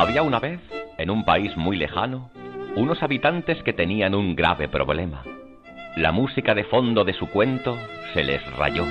Había una vez, en un país muy lejano, unos habitantes que tenían un grave problema. La música de fondo de su cuento se les rayó.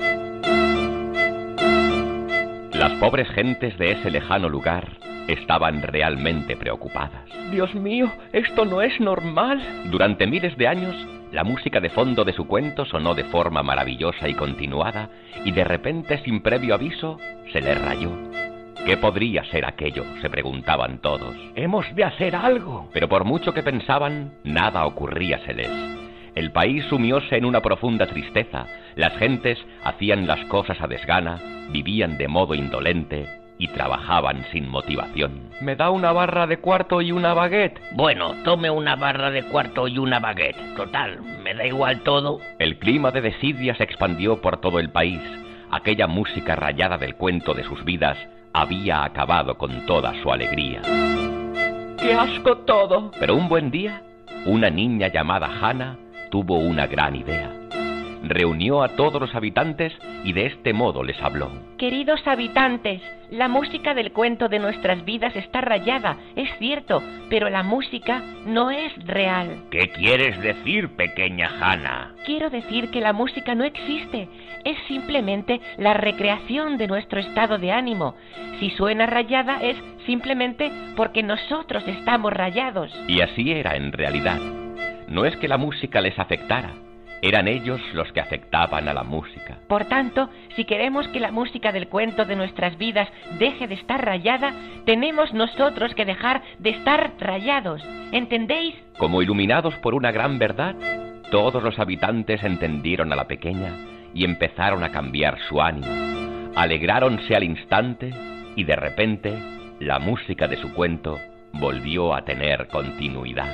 Las pobres gentes de ese lejano lugar estaban realmente preocupadas. Dios mío, esto no es normal. Durante miles de años, la música de fondo de su cuento sonó de forma maravillosa y continuada, y de repente, sin previo aviso, se les rayó. ¿Qué podría ser aquello?, se preguntaban todos. Hemos de hacer algo. Pero por mucho que pensaban, nada ocurríaseles. El país sumióse en una profunda tristeza. Las gentes hacían las cosas a desgana, vivían de modo indolente y trabajaban sin motivación. ¿Me da una barra de cuarto y una baguette? Bueno, tome una barra de cuarto y una baguette. Total, me da igual todo. El clima de desidia se expandió por todo el país. Aquella música rayada del cuento de sus vidas había acabado con toda su alegría. ¡Qué asco todo! Pero un buen día, una niña llamada Hannah tuvo una gran idea. Reunió a todos los habitantes y de este modo les habló. Queridos habitantes, la música del cuento de nuestras vidas está rayada, es cierto, pero la música no es real. ¿Qué quieres decir, pequeña Hannah? Quiero decir que la música no existe, es simplemente la recreación de nuestro estado de ánimo. Si suena rayada es simplemente porque nosotros estamos rayados. Y así era en realidad. No es que la música les afectara, eran ellos los que afectaban a la música. Por tanto, si queremos que la música del cuento de nuestras vidas deje de estar rayada, tenemos nosotros que dejar de estar rayados. ¿Entendéis? Como iluminados por una gran verdad, todos los habitantes entendieron a la pequeña y empezaron a cambiar su ánimo. Alegráronse al instante y de repente la música de su cuento volvió a tener continuidad.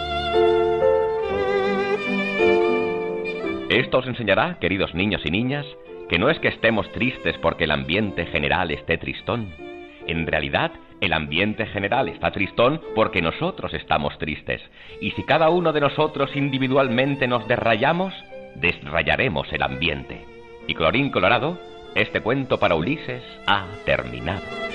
Esto os enseñará, queridos niños y niñas, que no es que estemos tristes porque el ambiente general esté tristón. En realidad, el ambiente general está tristón porque nosotros estamos tristes. Y si cada uno de nosotros individualmente nos desrayamos, desrayaremos el ambiente. Y colorín colorado, este cuento para Ulises ha terminado.